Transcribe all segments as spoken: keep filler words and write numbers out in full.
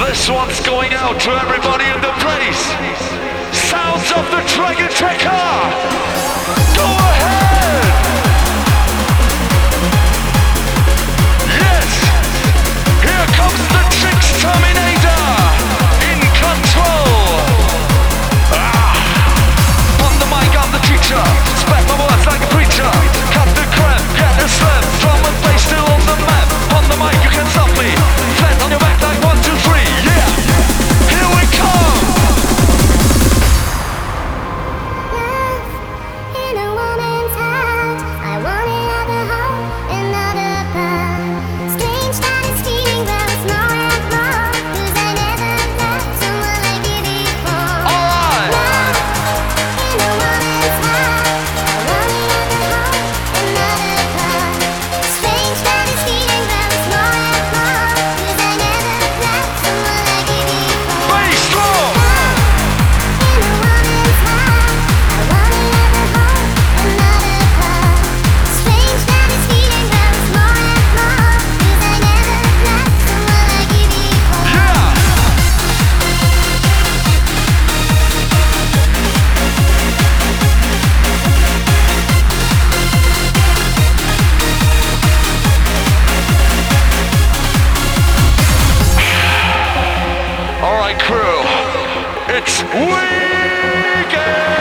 This one's going out to everybody in the place. Sounds of the Dragon Checker. Go ahead. Yes. Here comes the Tricks Terminator. In control. Ah. On the mic, I'm the teacher. Spread my words like a preacher. Cut the crap, get the slap. Drum and bass still on the map. On the mic, you can stop me. Flat on your back like one, two, three. Yeah. Here we come. It's weekend!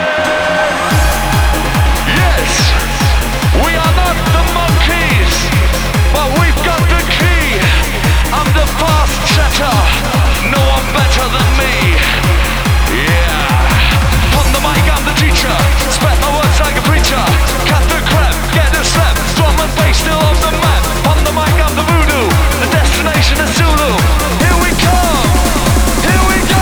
Yes! We are not the monkeys, but we've got the key. I'm the fast chatter, no one better than me. Yeah! On the mic, I'm the teacher. Spread my words like a preacher. Cut the crap, get a slap. Drum and bass still on the map. On the mic, I'm the voodoo. The destination is Zulu. Here we come! Here we go!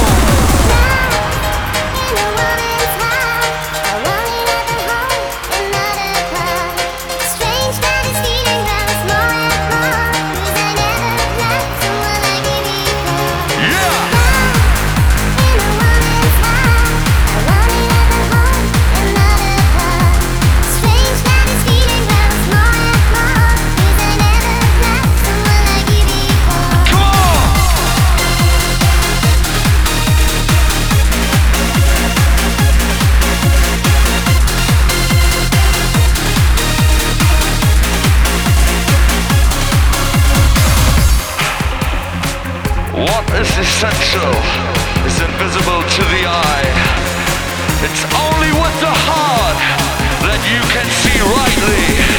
What is essential is invisible to the eye. It's only with the heart that you can see rightly.